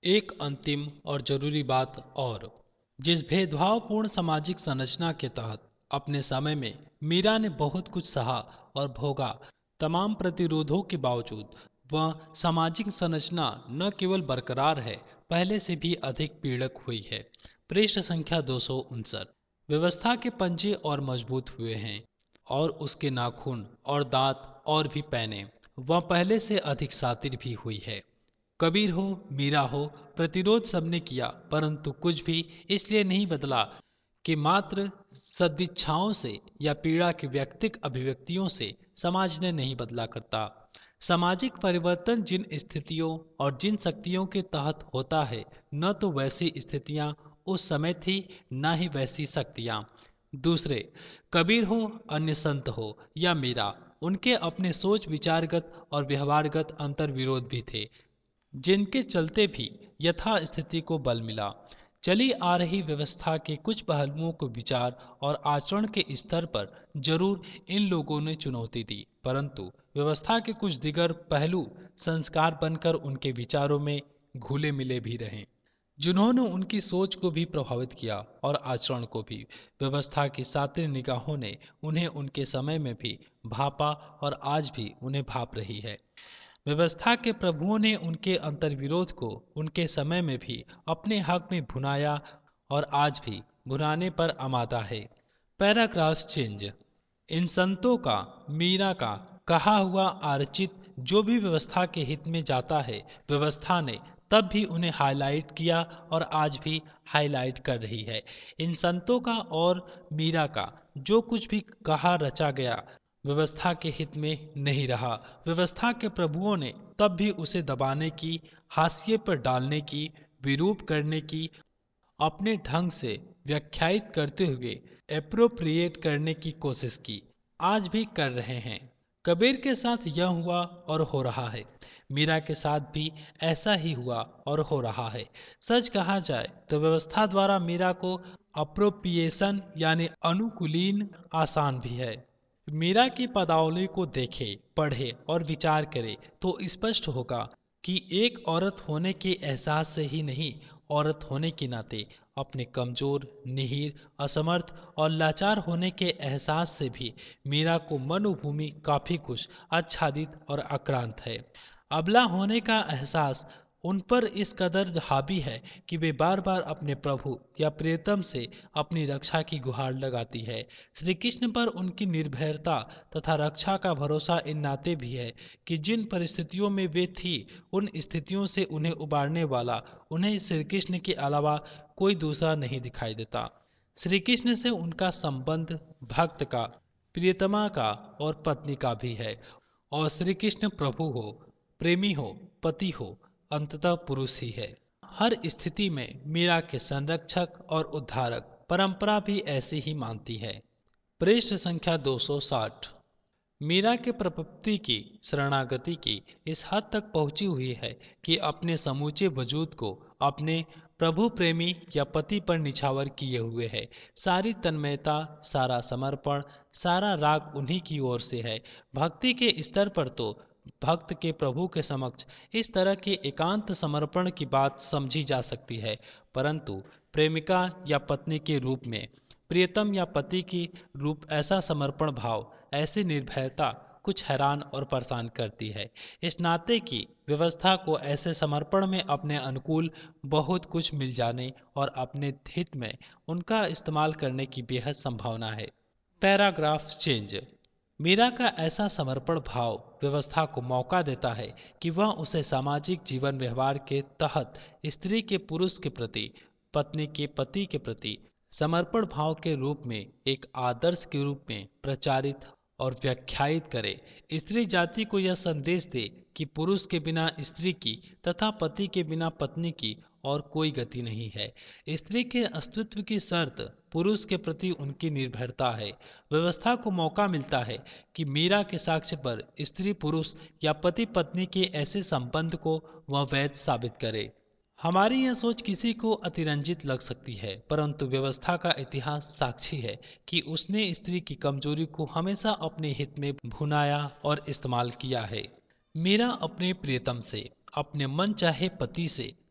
एक अंतिम और जरूरी बात और, जिस भेदभावपूर्ण सामाजिक संरचना के तहत अपने समय में मीरा ने बहुत कुछ सहा और भोगा, तमाम प्रतिरोधों के बावजूद वह सामाजिक संरचना न केवल बरकरार है, पहले से भी अधिक पीड़क हुई है। पृष्ठ संख्या 259। व्यवस्था के पंजे और मजबूत हुए हैं और उसके नाखून और दांत और भी पैने। वह पहले से अधिक सातिर भी हुई है। कबीर हो, मीरा हो, प्रतिरोध सबने किया, परंतु कुछ भी इसलिए नहीं बदला कि मात्र सदिच्छाओं से या पीड़ा की व्यक्तिक अभिव्यक्तियों से समाज ने नहीं बदला करता। सामाजिक परिवर्तन जिन स्थितियों और जिन शक्तियों के तहत होता है, न तो वैसी स्थितियां उस समय थी, न ही वैसी शक्तियां। दूसरे, कबीर हो, अन्य संत हो या मीरा, उनके अपने सोच विचारगत और व्यवहारगत अंतर विरोध भी थे, जिनके चलते भी यथा स्थिति को बल मिला। चली आ रही व्यवस्था के कुछ पहलुओं को विचार और आचरण के स्तर पर जरूर इन लोगों ने चुनौती दी, परंतु व्यवस्था के कुछ दिगर पहलू संस्कार बनकर उनके विचारों में घुले मिले भी रहे, जिन्होंने उनकी सोच को भी प्रभावित किया और आचरण को भी। व्यवस्था की सातिर निगाहों ने उन्हें उनके समय में भी भापा और आज भी उन्हें भाप रही है। व्यवस्था के प्रभुओं ने उनके अंतर्विरोध को उनके समय में भी अपने हक में भुनाया और आज भी भुनाने पर आमादा है। Paragraph change. इन संतों का, मीरा का कहा हुआ आरचित जो भी व्यवस्था के हित में जाता है, व्यवस्था ने तब भी उन्हें हाईलाइट किया और आज भी हाईलाइट कर रही है। इन संतों का और मीरा का जो कुछ भी कहा रचा गया, व्यवस्था के हित में नहीं रहा। व्यवस्था के प्रभुओं ने तब भी उसे दबाने की, हाशिए पर डालने की, विरूप करने की, अपने ढंग से व्याख्यायित करते हुए एप्रोप्रिएट करने की कोशिश की, आज भी कर रहे हैं। कबीर के साथ यह हुआ और हो रहा है, मीरा के साथ भी ऐसा ही हुआ और हो रहा है। सच कहा जाए तो व्यवस्था द्वारा मीरा को अप्रोप्रिएशन यानी अनुकूलन आसान भी है। मीरा की पदावली को देखे, पढ़े और विचार करे तो स्पष्ट होगा कि एक औरत होने के एहसास से ही नहीं, औरत होने के नाते अपने कमजोर, निहीर, असमर्थ और लाचार होने के एहसास से भी मीरा को मनोभूमि काफी कुछ आच्छादित और आक्रांत है। अबला होने का एहसास उन पर इस कदर हावी है कि वे बार बार अपने प्रभु या प्रियतम से अपनी रक्षा की गुहार लगाती है। श्री कृष्ण पर उनकी निर्भयता तथा रक्षा का भरोसा इन नाते भी है कि जिन परिस्थितियों में वे थी, उन स्थितियों से उन्हें उबारने वाला उन्हें श्री कृष्ण के अलावा कोई दूसरा नहीं दिखाई देता। श्री कृष्ण से उनका संबंध भक्त का, प्रियतमा का और पत्नी का भी है, और श्री कृष्ण प्रभु हो, प्रेमी हो, पति हो, अंततः पुरुष ही है। हर स्थिति में मीरा के संरक्षक और उद्धारक परंपरा भी ऐसी ही मानती है। पृष्ठ संख्या 260। मीरा के प्रपत्ति की शरणागति की इस हद तक पहुंची हुई है कि अपने समूचे वजूद को अपने प्रभु प्रेमी या पति पर निछावर किए हुए है। सारी तन्मयता, सारा समर्पण, सारा राग उन्हीं की ओर से है। भक्ति के स्तर पर तो भक्त के प्रभु के समक्ष इस तरह के एकांत समर्पण की बात समझी जा सकती है, परंतु प्रेमिका या पत्नी के रूप में, प्रियतम या पति की रूप ऐसा समर्पण भाव, ऐसी निर्भयता कुछ हैरान और परेशान करती है। इस नाते की व्यवस्था को ऐसे समर्पण में अपने अनुकूल बहुत कुछ मिल जाने और अपने हित में उनका इस्तेमाल करने की बेहद संभावना है। Paragraph change. मीरा का ऐसा समर्पण भाव व्यवस्था को मौका देता है कि वह उसे सामाजिक जीवन व्यवहार के तहत स्त्री के पुरुष के प्रति, पत्नी के पति के प्रति समर्पण भाव के रूप में एक आदर्श के रूप में प्रचारित और व्याख्यायित करे। स्त्री जाति को यह संदेश दे कि पुरुष के बिना स्त्री की तथा पति के बिना पत्नी की और कोई गति नहीं है। स्त्री के अस्तित्व की शर्त पुरुष के प्रति उनकी निर्भरता है। व्यवस्था को मौका मिलता है कि मीरा के साक्ष्य पर स्त्री पुरुष या पति पत्नी के ऐसे संबंध को वह वैध साबित करे। हमारी यह सोच किसी को अतिरंजित लग सकती है, परंतु व्यवस्था का इतिहास साक्षी है कि उसने स्त्री की कमजोरी को हमेशा अपने हित में भुनाया और इस्तेमाल किया है। मीरा अपने प्रियतम से, अपने मन चाहे पति से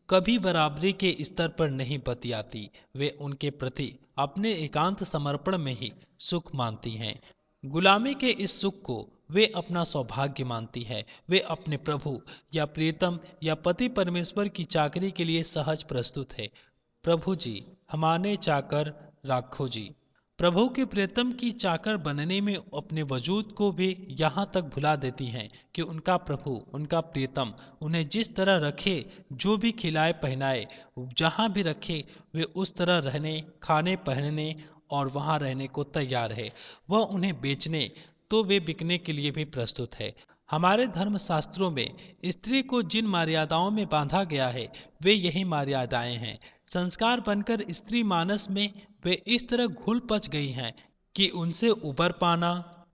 कभी बराबरी के स्तर पर नहीं बतियाती। वे उनके प्रति अपने एकांत समर्पण में ही सुख मानती हैं। गुलामी के इस सुख को वे अपना सौभाग्य मानती है। वे अपने प्रभु या प्रियतम या पति परमेश्वर की चाकरी के लिए सहज प्रस्तुत है। प्रभु जी हमारे चाकर राखो जी। प्रभु के प्रियतम की चाकर बनने में अपने वजूद को वे यहाँ तक भुला देती हैं कि उनका प्रभु, उनका प्रियतम उन्हें जिस तरह रखे, जो भी खिलाए पहनाए, जहाँ भी रखे, वे उस तरह रहने, खाने, पहनने और वहाँ रहने को तैयार है। वह उन्हें बेचने तो वे बिकने के लिए भी प्रस्तुत है। हमारे धर्म शास्त्रों में स्त्री को जिन मर्यादाओं में बांधा गया है, वे यही मर्यादाएं हैं। संस्कार बनकर स्त्री मानस में वे इस तरह घुल पच गई हैं कि उनसे उबर पाना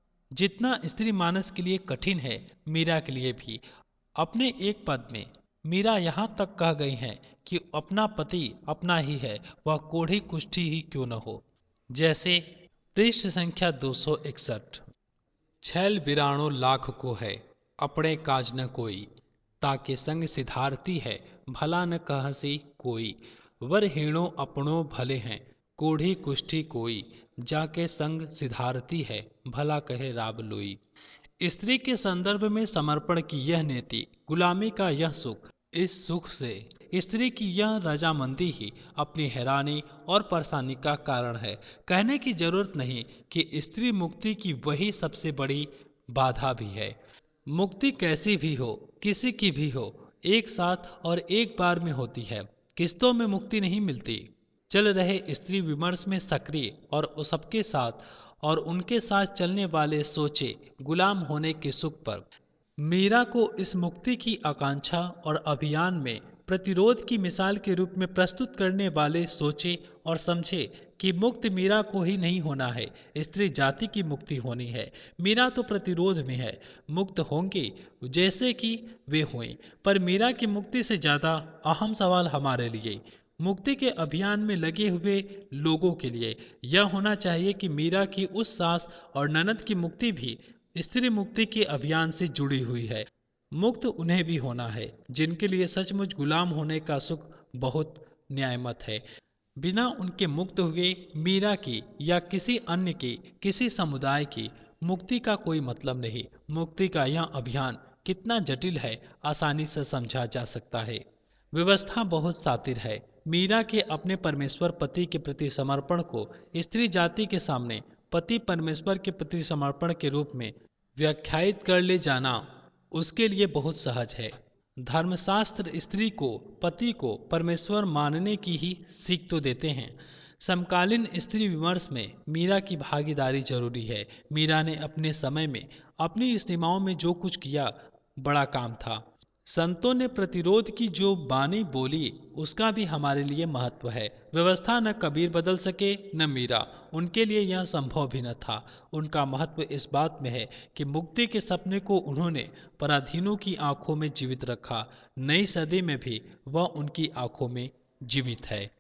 जितना स्त्री मानस के लिए कठिन है, मीरा के लिए भी। अपने एक पद में मीरा यहाँ तक कह गई हैं कि अपना पति अपना ही है, वह कोढ़ी कुष्ठी ही क्यों न हो। जैसे पृष्ठ संख्या 261। छैल बिराणो लाख को है, अपने काज न कोई, ताके संग सिधारती है, भला न कहसी कोई। वर हीणो अपनों भले हैं, कोढ़ी कुष्ठी कोई, जाके संग सिधारती है, भला कहे राब लोई। स्त्री के संदर्भ में समर्पण की यह नीति, गुलामी का यह सुख, इस सुख से स्त्री की यह रजामंदी ही अपनी हैरानी और परेशानी का कारण है। कहने की जरूरत नहीं कि स्त्री मुक्ति की वही सबसे बड़ी बाधा भी है। मुक्ति कैसी भी हो, किसी की भी हो, एक साथ और एक बार में होती है, किस्तों में मुक्ति नहीं मिलती। चल रहे स्त्री विमर्श में सक्रिय और सबके साथ और उनके साथ चलने वाले सोचे गुलाम होने के सुख पर मीरा को इस मुक्ति की आकांक्षा और अभियान में प्रतिरोध की मिसाल के रूप में प्रस्तुत करने वाले सोचे और समझे कि मुक्त मीरा को ही नहीं होना है, स्त्री जाति की मुक्ति होनी है। मीरा तो प्रतिरोध में है, मुक्त होंगे जैसे कि वे हुए, पर मीरा की मुक्ति से ज्यादा अहम सवाल हमारे लिए, मुक्ति के अभियान में लगे हुए लोगों के लिए यह होना चाहिए कि मीरा की उस सास और ननद की मुक्ति भी स्त्री मुक्ति के अभियान से जुड़ी हुई है। मुक्त उन्हें भी होना है जिनके लिए सचमुच गुलाम होने का सुख बहुत न्यायमत है। बिना उनके मुक्त हुए मीरा की या किसी अन्य की, किसी समुदाय की मुक्ति का कोई मतलब नहीं। मुक्ति का यह अभियान कितना जटिल है, आसानी से समझा जा सकता है। व्यवस्था बहुत सातिर है। मीरा के अपने परमेश्वर पति के प्रति समर्पण को स्त्री जाति के सामने पति परमेश्वर के प्रति समर्पण के रूप में व्याख्यायित कर ले जाना उसके लिए बहुत सहज है। धर्मशास्त्र स्त्री को, पति को परमेश्वर मानने की ही सीख तो देते हैं। समकालीन स्त्री विमर्श में मीरा की भागीदारी जरूरी है। मीरा ने अपने समय में अपनी सीमाओं में जो कुछ किया बड़ा काम था। संतों ने प्रतिरोध की जो बानी बोली उसका भी हमारे लिए महत्व है। व्यवस्था न कबीर बदल सके न मीरा, उनके लिए यह संभव भी न था। उनका महत्व इस बात में है कि मुक्ति के सपने को उन्होंने पराधीनों की आंखों में जीवित रखा। नई सदी में भी वह उनकी आंखों में जीवित है।